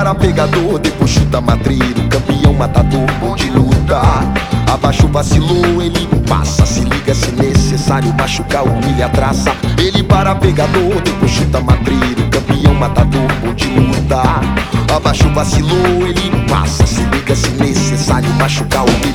para pegador, depois chuta matreiro, campeão matador, bom de luta. Abaixo vacilou, ele passa, se liga se necessário, machucar, humilha, traça. Ele para pegador, depois chuta matreiro, campeão matador, bom de luta. Abaixo vacilou, ele passa, se liga se necessário, machucar, humilha.